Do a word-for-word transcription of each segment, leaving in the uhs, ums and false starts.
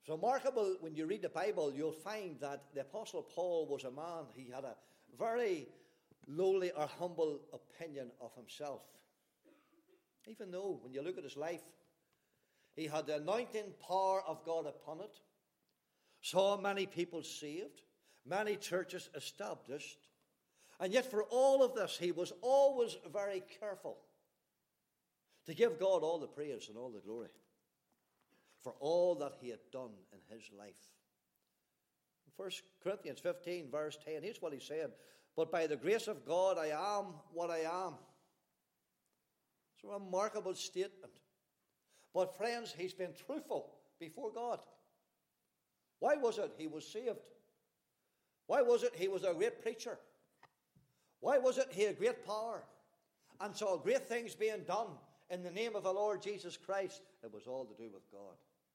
It's remarkable when you read the Bible, you'll find that the Apostle Paul was a man, he had a very lowly or humble opinion of himself. Even though, when you look at his life, he had the anointing power of God upon it, saw many people saved, many churches established, and yet for all of this, he was always very careful to give God all the praise and all the glory for all that he had done in his life. In First Corinthians fifteen, verse ten, here's what he said: "But by the grace of God I am what I am." It's a remarkable statement. But friends, he's been truthful before God. Why was it he was saved? Why was it he was a great preacher? Why was it he had great power and saw great things being done in the name of the Lord Jesus Christ? It was all to do with God.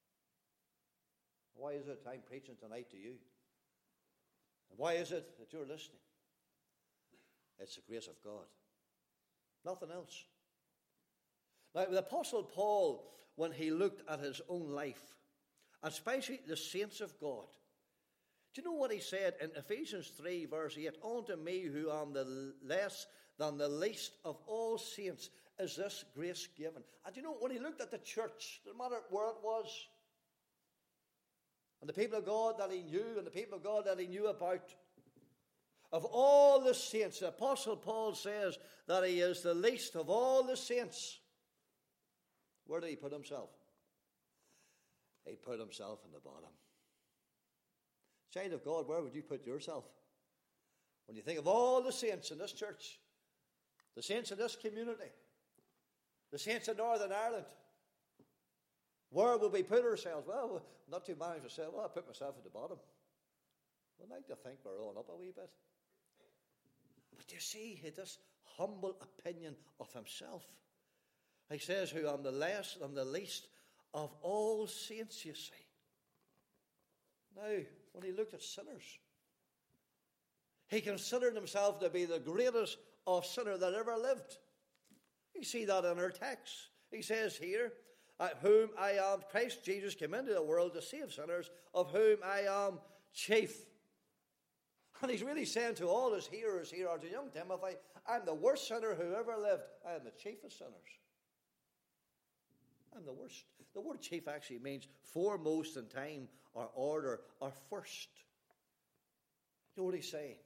Why is it I'm preaching tonight to you? And why is it that you're listening? It's the grace of God. Nothing else. Now, the Apostle Paul, when he looked at his own life, and especially the saints of God, do you know what he said in Ephesians three, verse eight? "Unto me, who am the less than the least of all saints, is this grace given." And do you know, when he looked at the church, no matter where it was, and the people of God that he knew, and the people of God that he knew about, of all the saints, the Apostle Paul says that he is the least of all the saints. Where did he put himself? He put himself in the bottom. Child of God, where would you put yourself? When you think of all the saints in this church, the saints in this community, the saints in Northern Ireland, where would we put ourselves? Well, not too many to say, well, I put myself at the bottom. We'd like to think we're on up a wee bit. But you see, he had this humble opinion of himself. He says, "Who am the less than the least of all saints," you see. Now, when he looked at sinners, he considered himself to be the greatest of sinners that ever lived. You see that in our text. He says here, "At whom I am," Christ Jesus came into the world to save sinners, "of whom I am chief." And he's really saying to all his hearers here, or to young Timothy, I'm the worst sinner who ever lived. I am the chief of sinners. I'm the worst. The word chief actually means foremost in time or order or first. You know what he's saying?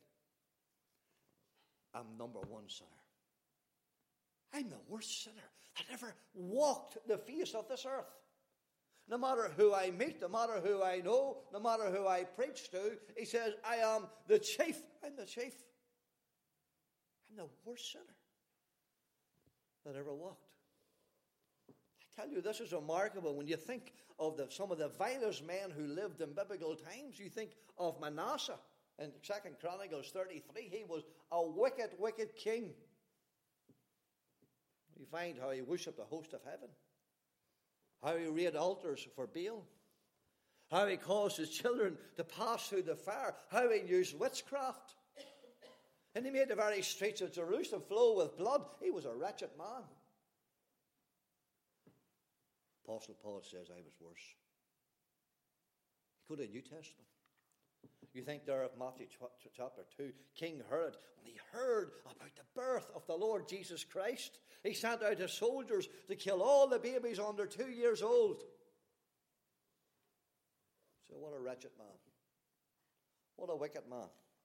I'm number one sinner. I'm the worst sinner that ever walked the face of this earth. No matter who I meet, no matter who I know, no matter who I preach to, he says, I am the chief. I'm the chief. I'm the worst sinner that ever walked. I tell you, this is remarkable. When you think of the, some of the vilest men who lived in biblical times, you think of Manasseh in Second Chronicles thirty-three. He was a wicked, wicked king. You find how he worshipped the host of heaven, how he reared altars for Baal, how he caused his children to pass through the fire, how he used witchcraft. And he made the very streets of Jerusalem flow with blood. He was a wretched man. Apostle Paul says, I was worse. You go to the New Testament. You think there of Matthew chapter two, King Herod, when he heard about the birth of the Lord Jesus Christ, he sent out his soldiers to kill all the babies under two years old. So what a wretched man. What a wicked man.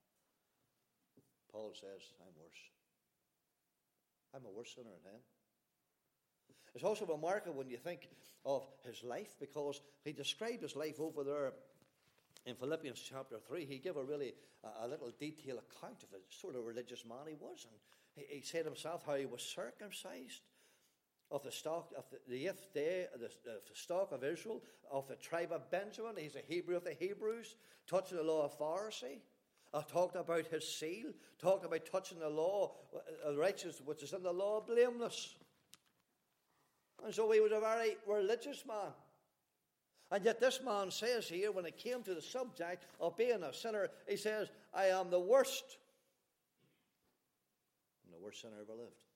Paul says, I'm worse. I'm a worse sinner than him. It's also remarkable when you think of his life, because he described his life over there in Philippians chapter three. He gave a really a, a little detailed account of the sort of religious man he was. And he, he said himself how he was circumcised of the stock of the, the eighth day, the, the stock of Israel, of the tribe of Benjamin. He's a Hebrew of the Hebrews, touching the law of Pharisee. I talked about his seal, talked about touching the law, uh, righteous, which is in the law, blameless. And so he was a very religious man. And yet this man says here, when it came to the subject of being a sinner, he says, I am the worst. I'm the worst sinner ever lived.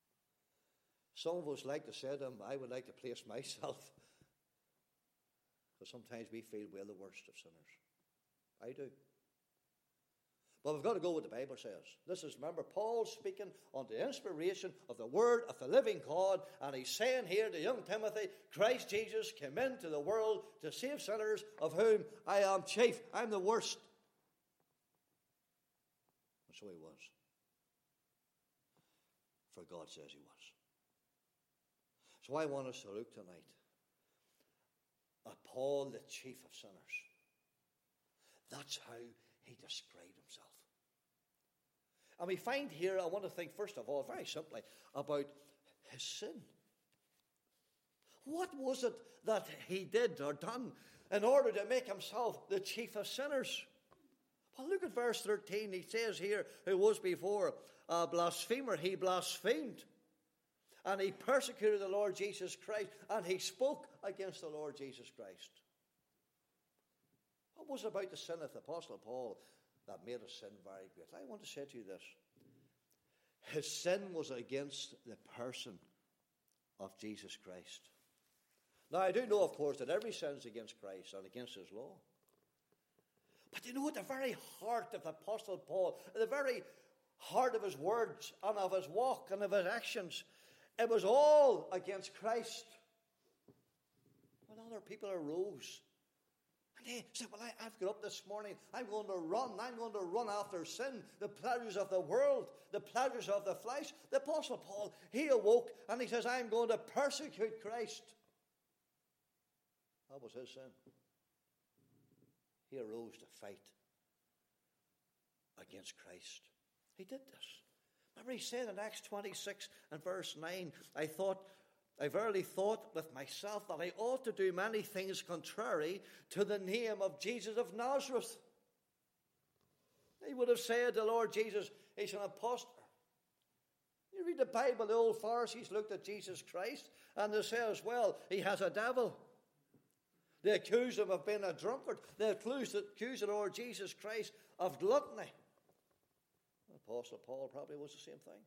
Some of us like to say to him, I would like to place myself Because sometimes we feel we're the worst of sinners. I do. But we've got to go what the Bible says. This is, remember, Paul speaking under the inspiration of the word of the living God, and he's saying here to young Timothy, Christ Jesus came into the world to save sinners, of whom I am chief. I'm the worst. And so he was. For God says he was. So I want us to look tonight at Paul, the chief of sinners. That's how he described himself. And we find here, I want to think first of all, very simply, about his sin. What was it that he did or done in order to make himself the chief of sinners? Well, look at verse thirteen. He says here, who was before a blasphemer, he blasphemed. And he persecuted the Lord Jesus Christ, and he spoke against the Lord Jesus Christ. What was it about the sin of the Apostle Paul that made his sin very great? I want to say to you this. His sin was against the person of Jesus Christ. Now, I do know, of course, that every sin is against Christ and against his law. But you know, at the very heart of the Apostle Paul, at the very heart of his words and of his walk and of his actions, it was all against Christ. When other people arose, and they said, well, I, I've got up this morning, I'm going to run, I'm going to run after sin, the pleasures of the world, the pleasures of the flesh. The Apostle Paul, he awoke and he says, I'm going to persecute Christ. That was his sin. He arose to fight against Christ. He did this. Remember, he said in Acts twenty-six and verse nine, I thought, I verily thought with myself that I ought to do many things contrary to the name of Jesus of Nazareth. He would have said the Lord Jesus, he's an impostor. You read the Bible, the old Pharisees looked at Jesus Christ and they say as well, he has a devil. They accused him of being a drunkard. They accused, accused the Lord Jesus Christ of gluttony. The Apostle Paul probably was the same thing.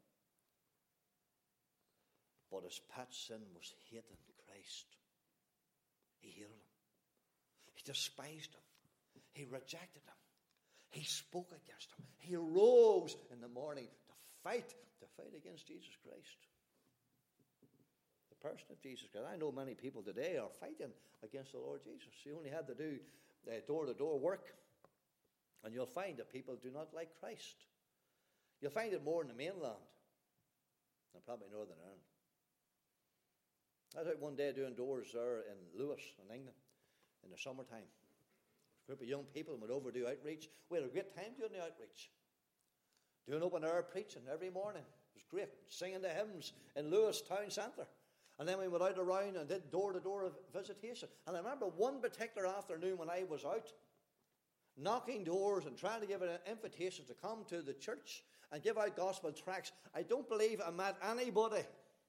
But his pet sin was hating Christ. He hated him. He despised him. He rejected him. He spoke against him. He arose in the morning to fight, to fight against Jesus Christ. The person of Jesus Christ. I know many people today are fighting against the Lord Jesus. You only had to do uh, door-to-door work, and you'll find that people do not like Christ. You'll find it more in the mainland than probably Northern Ireland. I was out one day doing doors there in Lewis, in England, in the summertime. A group of young people went over to do outreach. We had a great time doing the outreach. Doing open air preaching every morning. It was great. Singing the hymns in Lewis town centre. And then we went out around and did door-to-door visitation. And I remember one particular afternoon when I was out, knocking doors and trying to give an invitation to come to the church and give out gospel tracts. I don't believe I met anybody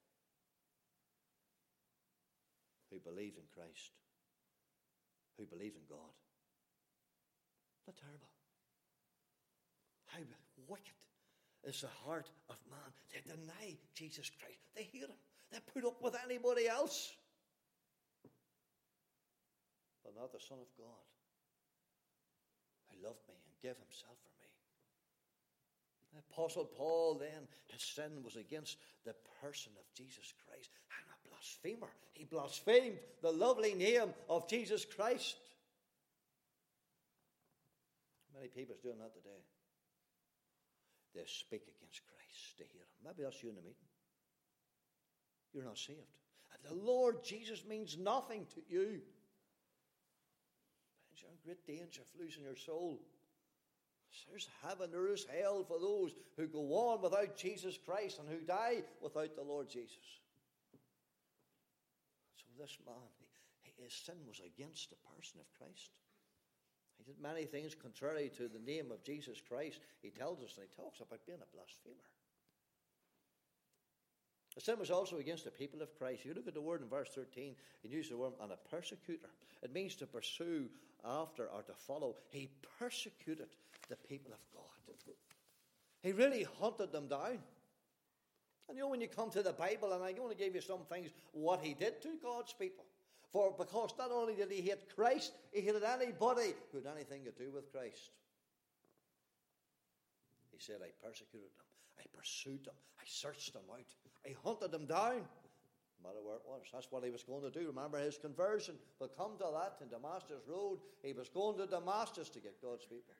who believed in Christ, who believed in God. Not terrible. How wicked is the heart of man. They deny Jesus Christ. They hate him. They put up with anybody else, but not the Son of God, who loved me and gave himself for me. The Apostle Paul then, his sin was against the person of Jesus Christ. And a blasphemer. He blasphemed the lovely name of Jesus Christ. Many people are doing that today. They speak against Christ. They hear him. Maybe that's you in the meeting. You're not saved. And the Lord Jesus means nothing to you. But you're in great danger of losing your soul. There's heaven, there is hell for those who go on without Jesus Christ and who die without the Lord Jesus. So this man, he, his sin was against the person of Christ. He did many things contrary to the name of Jesus Christ. He tells us, and he talks about being a blasphemer. The sin was also against the people of Christ. You look at the word in verse thirteen, he used the word, and a persecutor. It means to pursue after or to follow. He persecuted the people of God. He really hunted them down. And you know, when you come to the Bible, and I'm going to give you some things, what he did to God's people. For because not only did he hate Christ, he hated anybody who had anything to do with Christ. He said, I persecuted them. I pursued them. I searched them out. I hunted them down. No matter where it was. That's what he was going to do. Remember his conversion. We'll come to that in Damascus Road. He was going to Damascus to get God's people.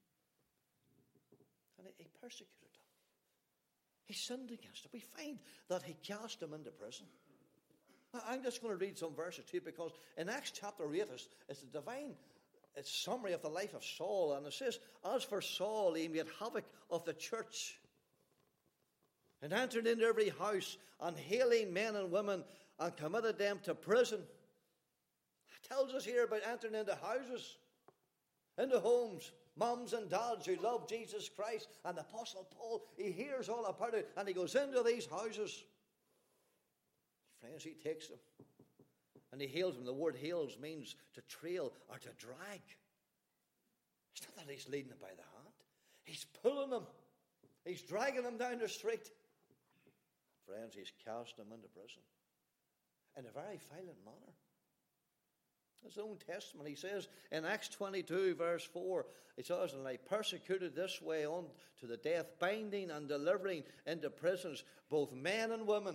And he persecuted them. He sinned against them. We find that he cast them into prison. I'm just going to read some verses to you because in Acts chapter eight is, is the divine it's summary of the life of Saul. And it says, as for Saul, he made havoc of the church and entered into every house and hailing men and women and committed them to prison. It tells us here about entering into houses, into homes, mums and dads who love Jesus Christ. And the Apostle Paul, he hears all about it and he goes into these houses. Friends, he takes them and he hails them. The word hails means to trail or to drag. It's not that he's leading them by the hand. He's pulling them. He's dragging them down the street. Friends, he's cast them into prison in a very violent manner. His own testimony, he says in Acts twenty-two, verse four, it says, and I persecuted this way on to the death, binding and delivering into prisons both men and women.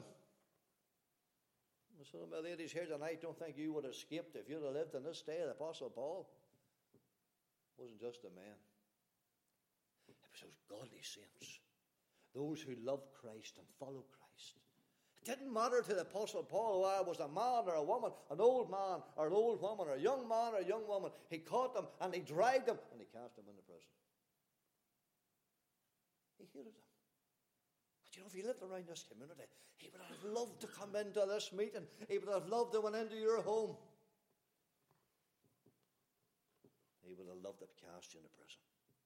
Some of my ladies here tonight don't think you would have escaped if you'd have lived in this day. The Apostle Paul wasn't just a man. It was those godly saints, those who loved Christ and followed Christ. It didn't matter to the Apostle Paul whether it was a man or a woman, an old man or an old woman, or a young man or a young woman. He caught them and he dragged them and he cast them into prison. He hated them. But you know, if he lived around this community, he would have loved to come into this meeting. He would have loved to went into your home. He would have loved to cast you into prison.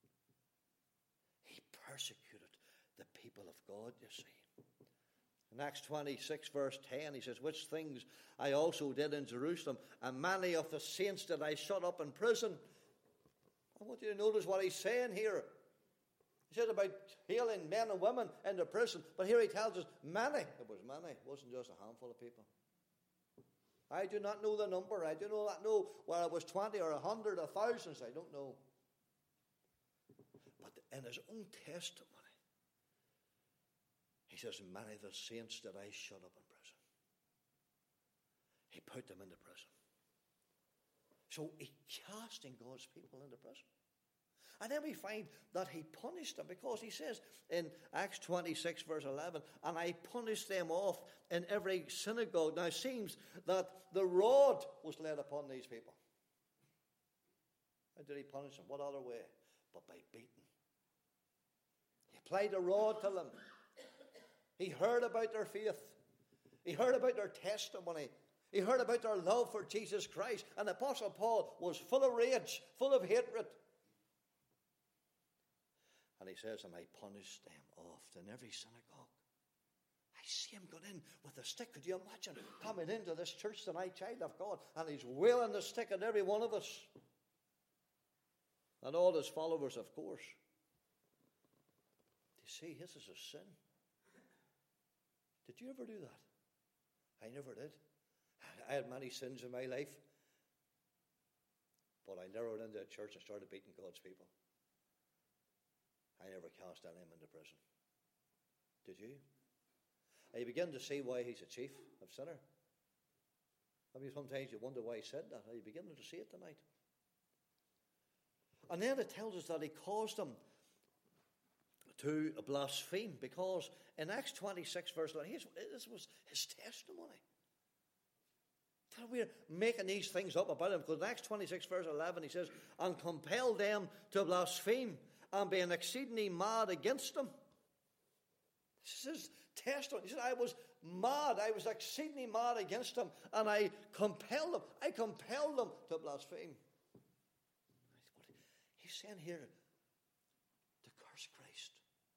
He persecuted the people of God, you see. In Acts twenty-six, verse ten, he says, which things I also did in Jerusalem, and many of the saints did I shut up in prison. I want you to notice what he's saying here. He said about hailing men and women into prison, but here he tells us many. It was many. It wasn't just a handful of people. I do not know the number. I do not know whether it was twenty or a hundred or thousands. I don't know. But in his own testimony, he says, many of the saints that I shut up in prison. He put them into prison. So he casting God's people into prison. And then we find that he punished them because he says in Acts twenty-six, verse eleven, and I punished them off in every synagogue. Now it seems that the rod was laid upon these people. How did he punish them? What other way? But by beating. He applied a rod to them. He heard about their faith. He heard about their testimony. He heard about their love for Jesus Christ. And the Apostle Paul was full of rage, full of hatred. And he says, and I punished them off in every synagogue. I see him going in with a stick. Could you imagine coming into this church tonight, child of God, and he's wielding the stick at every one of us. And all his followers, of course. You see, this is a sin. Did you ever do that? I never did. I had many sins in my life. But I narrowed into a church and started beating God's people. I never cast any of them into prison. Did you? And you begin to see why he's a chief of sinners. I mean, sometimes you wonder why he said that. Are you beginning to see it tonight? And then it tells us that he caused them to blaspheme, because in Acts twenty-six, verse eleven, this was his testimony. That we're making these things up about him, because in Acts twenty-six, verse eleven, he says, and compel them to blaspheme and being exceedingly mad against them. This is his testimony. He said, I was mad. I was exceedingly mad against them, and I compelled them. I compelled them to blaspheme. He's saying here to curse Christ.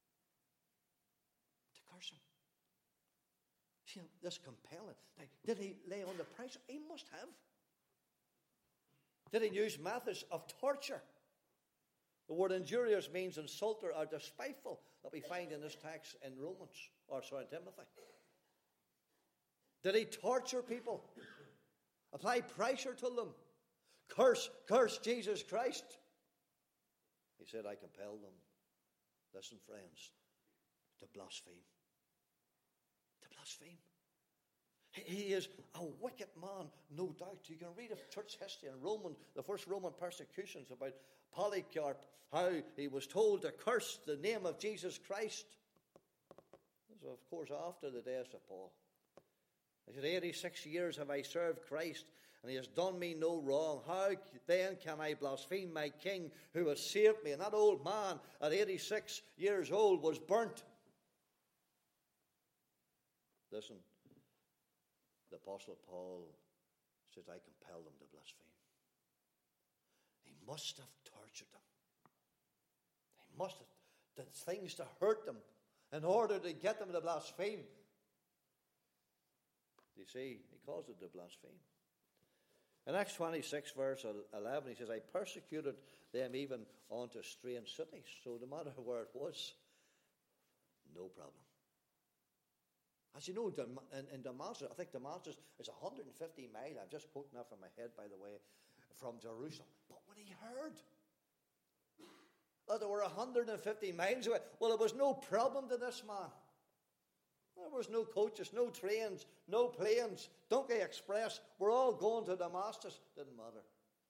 To curse him. See, this compelling. Now, did he lay on the price? He must have. Did he use methods of torture? The word injurious means insulter or despiteful, that we find in this text in Romans, or sorry, Timothy. Did he torture people? Apply pressure to them. Curse, curse Jesus Christ. He said, I compel them, listen friends, to blaspheme. To blaspheme. He is a wicked man, no doubt. You can read of church history in Roman, the first Roman persecutions about Polycarp, how he was told to curse the name of Jesus Christ. This was, of course, after the death of Paul. He said, eighty-six years have I served Christ, and he has done me no wrong. How then can I blaspheme my King who has saved me? And that old man at eighty-six years old was burnt. Listen. The Apostle Paul says, I compel them to blaspheme. He must have tortured them. He must have done things to hurt them in order to get them to blaspheme. You see, he calls it to blaspheme. In Acts twenty-six, verse eleven, he says, I persecuted them even unto strange cities. So no matter where it was, no problem. As you know, in, in Damascus, I think Damascus is one hundred fifty miles. I'm just quoting that from my head, by the way, from Jerusalem. But when he heard that there were one hundred fifty miles away, well, it was no problem to this man. There was no coaches, no trains, no planes, Donkey Express. We're all going to Damascus. Didn't matter.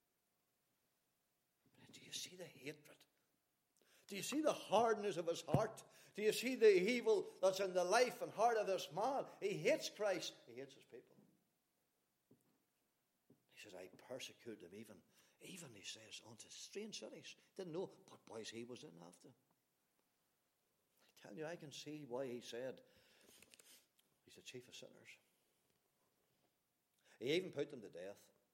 Do you see the hatred? Do you see the hardness of his heart? Do you see the evil that's in the life and heart of this man? He hates Christ. He hates his people. He says, I persecute them even, even, he says, unto strange cities. Didn't know, but boys, he was in after. I tell you, I can see why he said he's the chief of sinners. He even put them to death.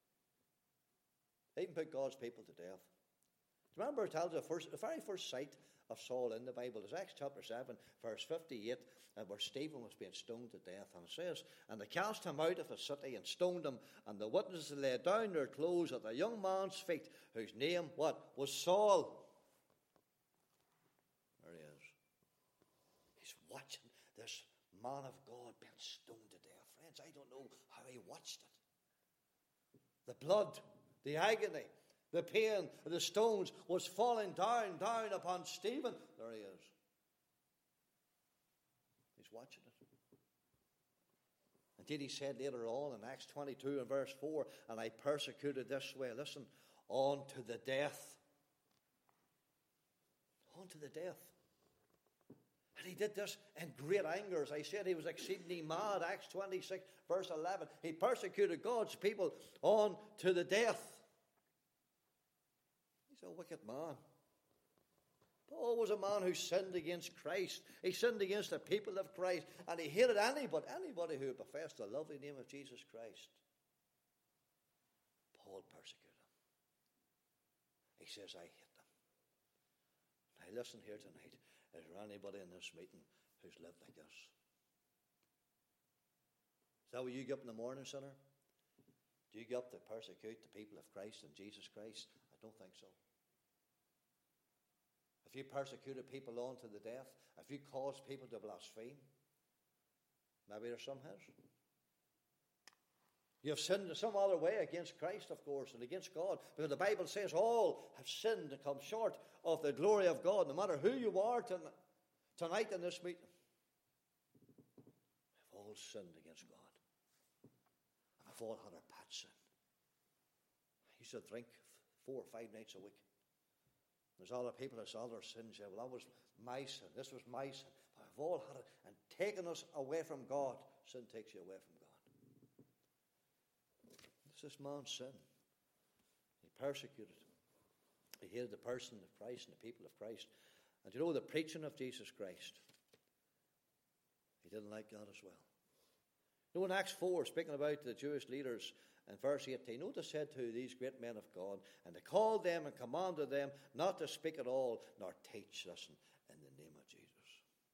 He even put God's people to death. Remember, it tells us the, first, the very first sight of Saul in the Bible is Acts chapter seven, verse fifty-eight, and where Stephen was being stoned to death. And it says, and they cast him out of the city and stoned him, and the witnesses laid down their clothes at the young man's feet, whose name, what, was Saul. There he is. He's watching this man of God being stoned to death. Friends, I don't know how he watched it. The blood, the agony, the pain of the stones was falling down, down upon Stephen. There he is. He's watching it. Indeed, he said later on in Acts twenty-two and verse four, and I persecuted this way, listen, on to the death. On to the death. And he did this in great anger. As I said, he was exceedingly mad. Acts twenty-six, verse eleven. He persecuted God's people on to the death. He's a wicked man. Paul was a man who sinned against Christ. He sinned against the people of Christ. And he hated anybody, anybody who professed the lovely name of Jesus Christ. Paul persecuted them. He says, I hate them. Now listen here tonight. Is there anybody in this meeting who's lived like this? Is that what you get up in the morning, sinner? Do you get up to persecute the people of Christ and Jesus Christ? I don't think so. If you persecuted people on to the death, if you caused people to blaspheme, maybe there's some has. You have sinned in some other way against Christ, of course, and against God. Because the Bible says all have sinned and come short of the glory of God. No matter who you are tonight in this meeting, we've all sinned against God. And we've all had our bad sin. I used to drink four or five nights a week. There's other people that's other sins. Yeah, well, that was my sin. This was my sin. But we've all had it and taken us away from God. Sin takes you away from God. This is man's sin. He persecuted. He hated the person of Christ and the people of Christ. And you know, the preaching of Jesus Christ, he didn't like that as well. You know, in Acts four, speaking about the Jewish leaders, in verse eighteen, notice said to these great men of God, and they called them and commanded them not to speak at all, nor teach, listen, in the name of Jesus.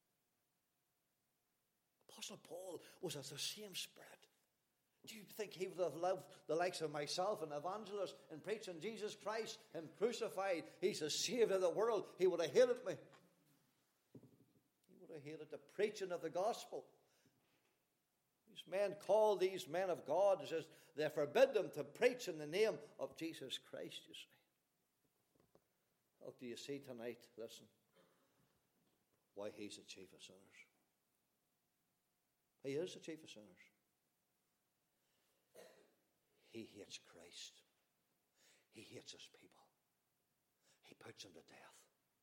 Apostle Paul was of the same spirit. Do you think he would have loved the likes of myself, an evangelist, in preaching Jesus Christ, him crucified? He's the Savior of the world. He would have hated me. He would have hated the preaching of the gospel. These men call these men of God, it says they forbid them to preach in the name of Jesus Christ, you see. Oh, do you see tonight, listen, why he's the chief of sinners? He is the chief of sinners. He hates Christ. He hates his people. He puts them to death.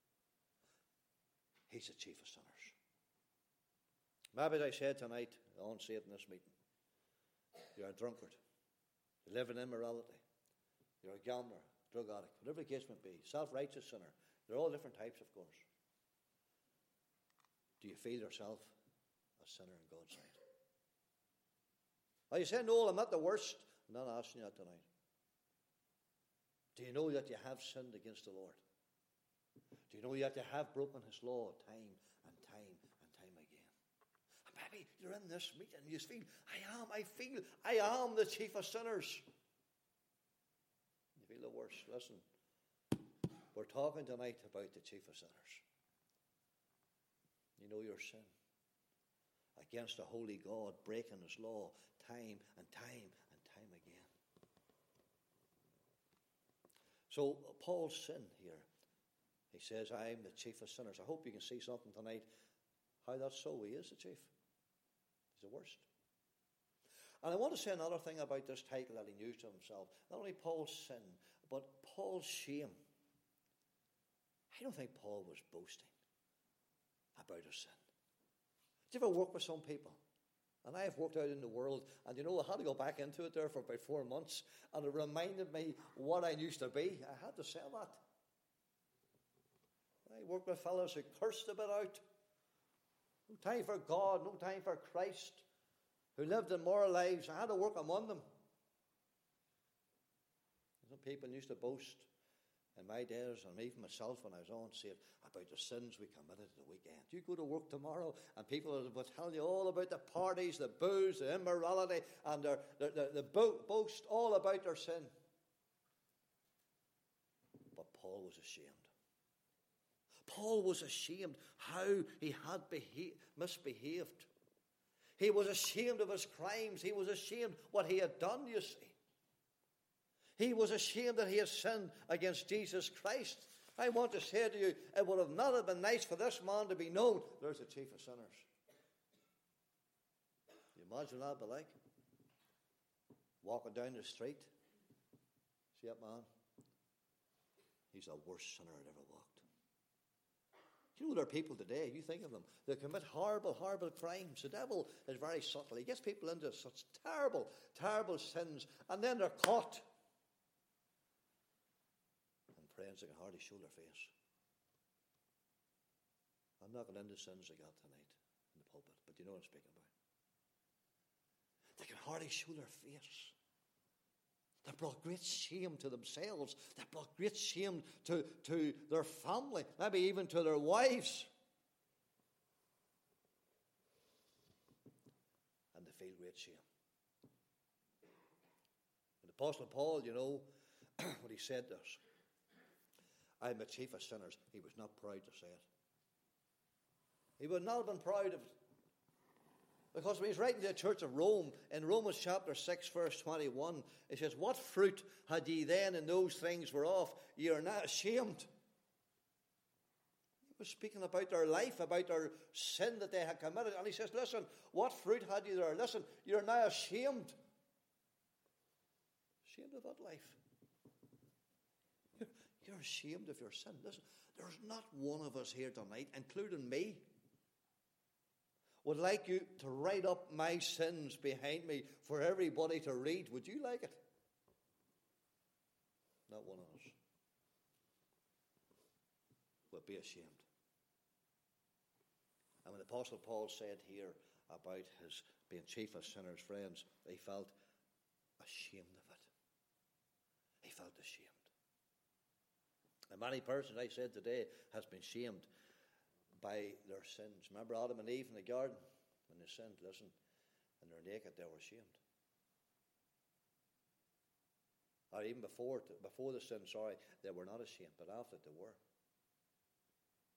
He's the chief of sinners. Maybe as I said tonight, I won't say it in this meeting, you're a drunkard. You live in immorality. You're a gambler, drug addict, whatever the case may be, self-righteous sinner. They're all different types, of course. Do you feel yourself a sinner in God's sight? Are you saying, no, I'm not the worst? I'm not asking you that tonight. Do you know that you have sinned against the Lord? Do you know that you have broken his law time and time and time again? And maybe you're in this meeting and you feel, I am, I feel, I am the chief of sinners. You feel the worst. Listen, we're talking tonight about the chief of sinners. You know your sin against a holy God, breaking his law time and time and time again. So Paul's sin here, he says, I am the chief of sinners. I hope you can see something tonight, how that's so. He is the chief. He's the worst. And I want to say another thing about this title that he used to himself. Not only Paul's sin, but Paul's shame. I don't think Paul was boasting about his sin. Did you ever work with some people? And I have worked out in the world, and you know, I had to go back into it there for about four months, and it reminded me what I used to be. I had to say that. I worked with fellows who cursed a bit out. No time for God, no time for Christ, who lived immoral lives. I had to work among them. Some people used to boast in my days, and even myself when I was on, said about the sins we committed at the weekend. You go to work tomorrow, and people will tell you all about the parties, the booze, the immorality, and their, their, their, the bo- boast all about their sin. But Paul was ashamed. Paul was ashamed how he had beha- misbehaved. He was ashamed of his crimes. He was ashamed what he had done, you see. He was ashamed that he had sinned against Jesus Christ. I want to say to you, it would have not have been nice for this man to be known. There's the chief of sinners. You imagine that be like? Walking down the street. See that man? He's the worst sinner that ever walked. You know, there are people today, you think of them, they commit horrible, horrible crimes. The devil is very subtle. He gets people into such terrible, terrible sins, and then they're caught. And friends, they can hardly show their face. I'm not going into sins they got tonight in the pulpit, but you know what I'm speaking about. They can hardly show their face. They brought great shame to themselves. They brought great shame to, to their family, maybe even to their wives. And they feel great shame. And the Apostle Paul, you know, what he said to us, I am the chief of sinners. He was not proud to say it. He would not have been proud of it. Because when he's writing to the church of Rome, in Romans chapter six, verse twenty-one, it says, what fruit had ye then in those things whereof ye are not ashamed? He was speaking about their life, about their sin that they had committed. And he says, listen, what fruit had you there? Listen, you're now ashamed. Ashamed of that life. You're, you're ashamed of your sin. Listen, there's not one of us here tonight, including me, would like you to write up my sins behind me for everybody to read. Would you like it? Not one of us would be ashamed. And when the Apostle Paul said here about his being chief of sinners, friends, he felt ashamed of it. He felt ashamed. And many persons, I said today, has been shamed by their sins. Remember Adam and Eve in the garden when they sinned? Listen, and they're naked, they were ashamed. Or even before before the sin, sorry, they were not ashamed, but after they were.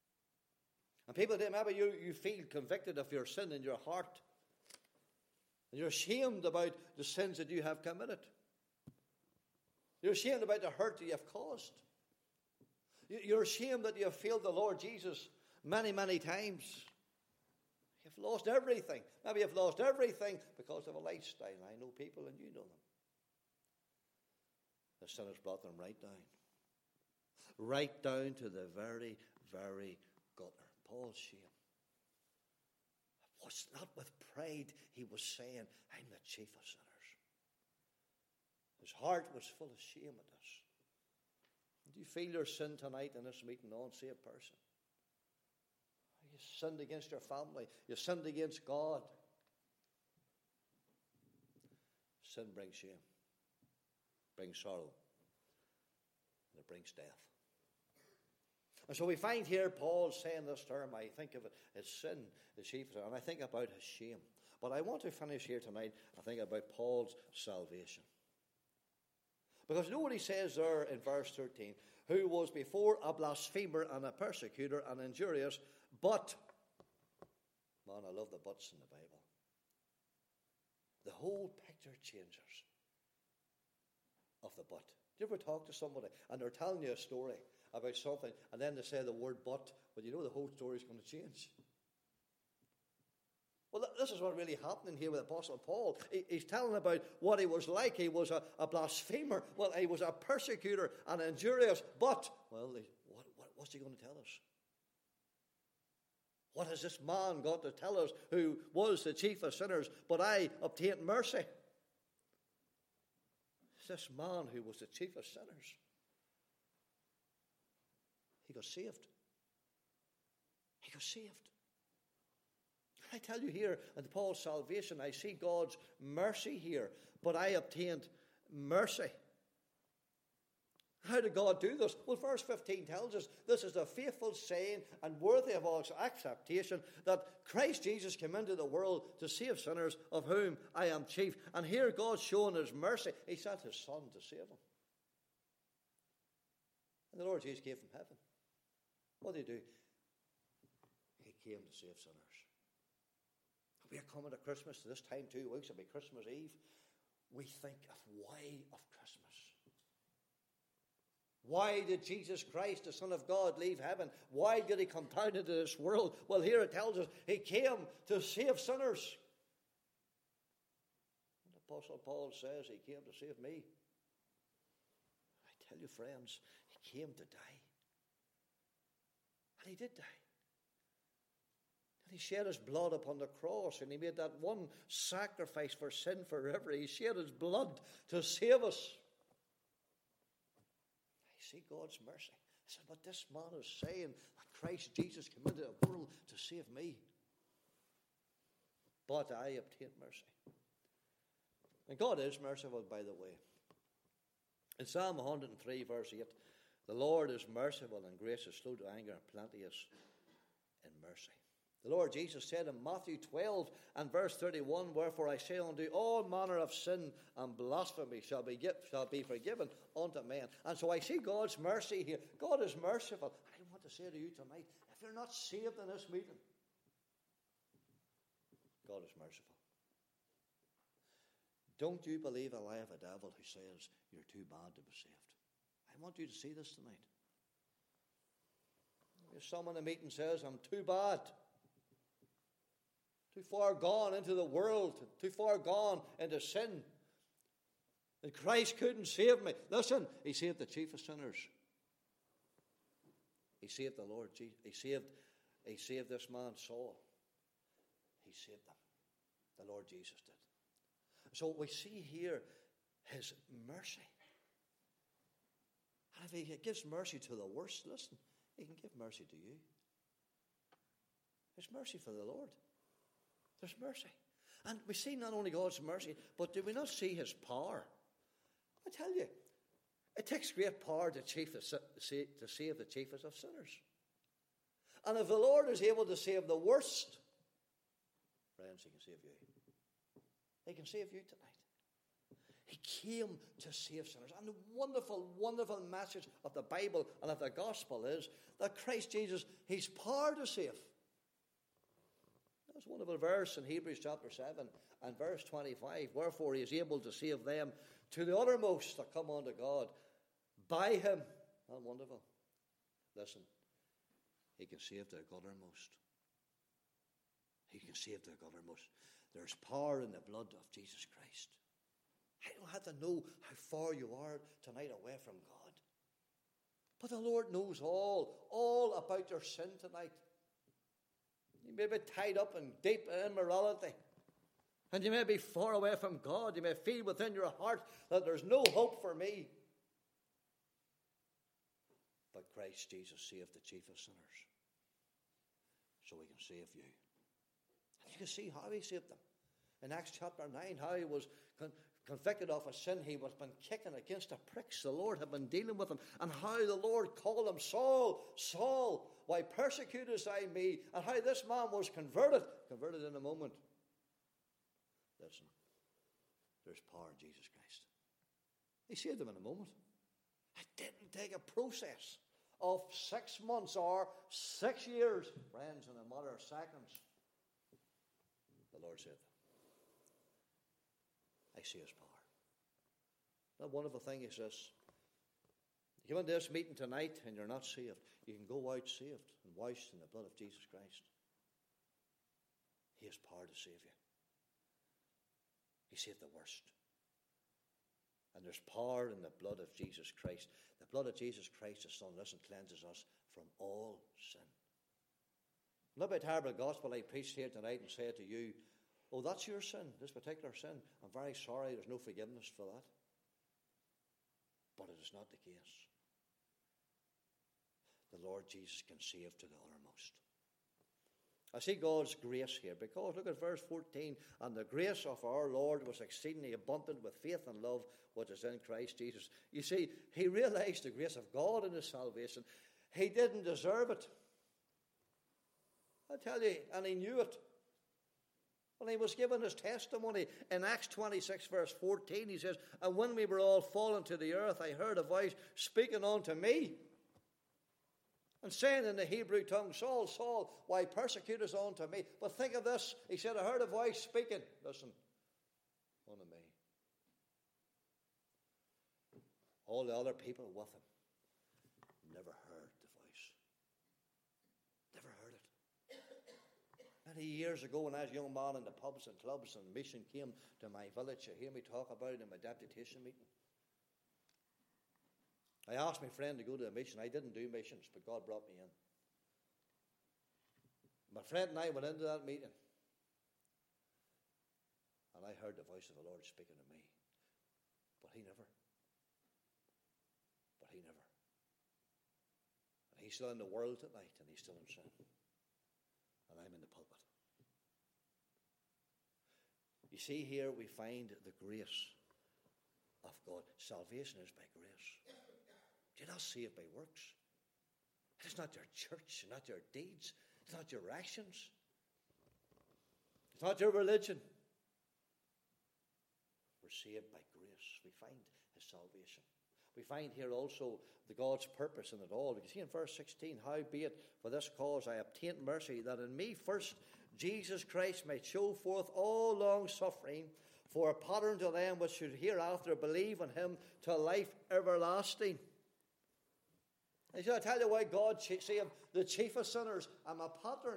And people today, maybe you, you feel convicted of your sin in your heart. And you're ashamed about the sins that you have committed. You're ashamed about the hurt that you have caused. You're ashamed that you have failed the Lord Jesus many, many times. You've lost everything. Maybe you've lost everything because of a lifestyle. I know people and you know them. The sinners brought them right down. Right down to the very, very gutter. Paul's shame. It was not with pride he was saying, I'm the chief of sinners. His heart was full of shame at this. Do you feel your sin tonight in this meeting, unsaved person? You sinned against your family. You sinned against God. Sin brings shame. Brings sorrow. And it brings death. And so we find here Paul saying this term, I think of it as sin, the chief, and I think about his shame. But I want to finish here tonight, I think about Paul's salvation. Because you know what he says there in verse thirteen, who was before a blasphemer and a persecutor and injurious, but, man, I love the buts in the Bible. The whole picture changes of the but. Do you ever talk to somebody and they're telling you a story about something and then they say the word but, but you know the whole story is going to change? Well, this is what really happening here with Apostle Paul. He, he's telling about what he was like. He was a, a blasphemer. Well, he was a persecutor and injurious. But, well, he, what, what, what's he going to tell us? What has this man got to tell us who was the chief of sinners, but I obtained mercy? This man who was the chief of sinners, he got saved. He got saved. I tell you here, in Paul's salvation, I see God's mercy here, but I obtained mercy. How did God do this? Well, verse fifteen tells us this is a faithful saying and worthy of all acceptation that Christ Jesus came into the world to save sinners, of whom I am chief. And here God's showing his mercy. He sent his Son to save him. And the Lord Jesus came from heaven. What did he do? He came to save sinners. We are coming to Christmas, to this time, two weeks, it'll be Christmas Eve. We think of why of Christmas. Why did Jesus Christ, the Son of God, leave heaven? Why did he come down into this world? Well, here it tells us he came to save sinners. And Apostle Paul says he came to save me. I tell you, friends, he came to die. And he did die. He shed his blood upon the cross, and he made that one sacrifice for sin forever. He shed his blood to save us. I see God's mercy. I said, but this man is saying that Christ Jesus came into the world to save me. But I obtained mercy. And God is merciful, by the way. In Psalm one hundred three, verse eight, the Lord is merciful and gracious, slow to anger, and plenteous in mercy. The Lord Jesus said in Matthew twelve and verse thirty-one, wherefore I say unto you, all manner of sin and blasphemy shall be, shall be forgiven unto men. And so I see God's mercy here. God is merciful. I want to say to you tonight, if you're not saved in this meeting, God is merciful. Don't you believe a lie of a devil who says you're too bad to be saved. I want you to see this tonight. If someone in the meeting says, I'm too bad, too far gone into the world, too far gone into sin, and Christ couldn't save me. Listen, he saved the chief of sinners. He saved the Lord Jesus. He saved, he saved this man, Saul. He saved them. The Lord Jesus did. So we see here his mercy. And if he gives mercy to the worst, listen, he can give mercy to you. There's mercy for the Lord. There's mercy. And we see not only God's mercy, but do we not see his power? I tell you, it takes great power to, chief the, to save the chiefest of sinners. And if the Lord is able to save the worst, friends, he can save you. He can save you tonight. He came to save sinners. And the wonderful, wonderful message of the Bible and of the gospel is that Christ Jesus, he's power to save. That's a wonderful verse in Hebrews chapter seven and verse twenty-five. Wherefore he is able to save them to the uttermost that come unto God by him. Not wonderful. Listen, he can save to the uttermost. He can save to the uttermost. There's power in the blood of Jesus Christ. I don't have to know how far you are tonight away from God. But the Lord knows all, all about your sin tonight. You may be tied up in deep immorality. And you may be far away from God. You may feel within your heart that there's no hope for me. But Christ Jesus saved the chief of sinners. So he can save you. And you can see how he saved them. In Acts chapter nine, how he was con- convicted of a sin. He was been kicking against the pricks. The Lord had been dealing with him. And how the Lord called him, Saul, Saul, why persecutest thou me? And how this man was converted. Converted in a moment. Listen, there's power in Jesus Christ. He saved him in a moment. It didn't take a process of six months or six years. Friends, in a matter of seconds, the Lord saved them. I see his power. That wonderful thing is this. You come into this meeting tonight and you're not saved. You can go out saved and washed in the blood of Jesus Christ. He has power to save you. He saved the worst. And there's power in the blood of Jesus Christ. The blood of Jesus Christ, the Son, listen, cleanses us from all sin. Not by terrible gospel I preached here tonight and said to you, oh, that's your sin, this particular sin. I'm very sorry, there's no forgiveness for that. But it is not the case. The Lord Jesus can save to the uttermost. I see God's grace here, because look at verse fourteen. And the grace of our Lord was exceedingly abundant with faith and love which is in Christ Jesus. You see, he realized the grace of God in his salvation. He didn't deserve it. I tell you, and he knew it. When he was given his testimony in Acts twenty-six verse fourteen, he says, and when we were all fallen to the earth, I heard a voice speaking unto me, and saying in the Hebrew tongue, Saul, Saul, why persecutest thou unto me? But think of this. He said, I heard a voice speaking. Listen, unto me. All the other people with him never heard the voice. Never heard it. Many years ago, when I was a young man in the pubs and clubs, and mission came to my village, you hear me talk about it in my deputation meeting. I asked my friend to go to a mission. I didn't do missions, but God brought me in. My friend and I went into that meeting, and I heard the voice of the Lord speaking to me. But he never. But he never. And he's still in the world tonight, and he's still in sin. And I'm in the pulpit. You see, here we find the grace of God. Salvation is by grace. You're not saved by works. It's not your church, not your deeds, it's not your actions, it's not your religion. We're saved by grace. We find his salvation. We find here also the God's purpose in it all. You see in verse sixteen, howbeit for this cause I obtained mercy, that in me first Jesus Christ might show forth all long suffering, for a pattern to them which should hereafter believe in him to life everlasting. And so I tell you why God saved the chief of sinners. I'm a pattern.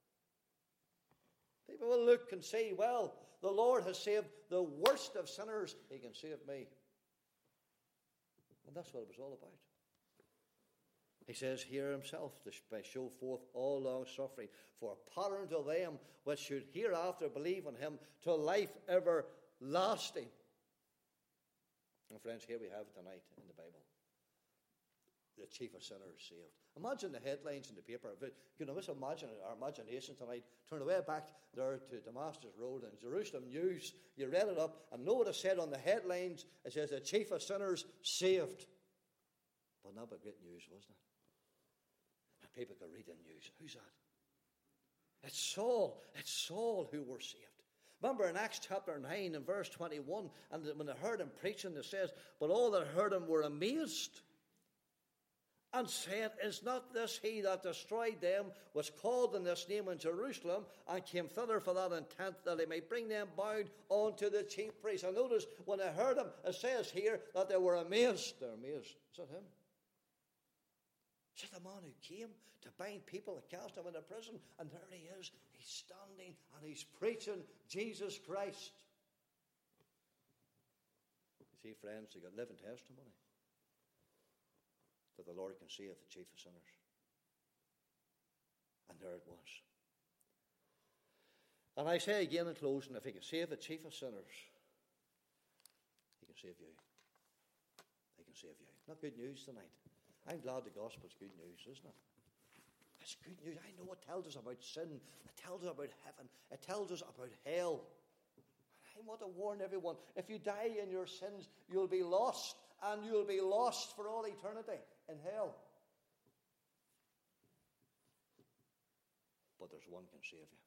People will look and say, well, the Lord has saved the worst of sinners. He can save me. And that's what it was all about. He says here himself, to show forth all long suffering, for a pattern to them which should hereafter believe in him to life everlasting. And friends, here we have it tonight in the Bible. The chief of sinners saved. Imagine the headlines in the paper. You know, let's imagine our imagination tonight. Turn away back there to Damascus Road and Jerusalem News. You read it up, and know what it said on the headlines. It says, the chief of sinners saved. But not but great news, wasn't it? And people could read the news. Who's that? It's Saul. It's Saul who were saved. Remember in Acts chapter nine and verse twenty-one, and when they heard him preaching, it says, but all that heard him were amazed, and said, Is not this he that destroyed them, was called in this name in Jerusalem, and came thither for that intent, that he might bring them bound unto the chief priests? And notice, when I heard him, it says here that they were amazed. They're amazed. Is that him? Is that the man who came to bind people and cast them into prison? And there he is. He's standing and he's preaching Jesus Christ. You see, friends, they got living testimony that the Lord can save the chief of sinners. And there it was. And I say again in closing, if he can save the chief of sinners, he can save you. He can save you. Not good news tonight. I'm glad the gospel's good news, isn't it? It's good news. I know it tells us about sin. It tells us about heaven. It tells us about hell. I want to warn everyone, if you die in your sins, you'll be lost, and you'll be lost for all eternity in hell. But there's one can save you.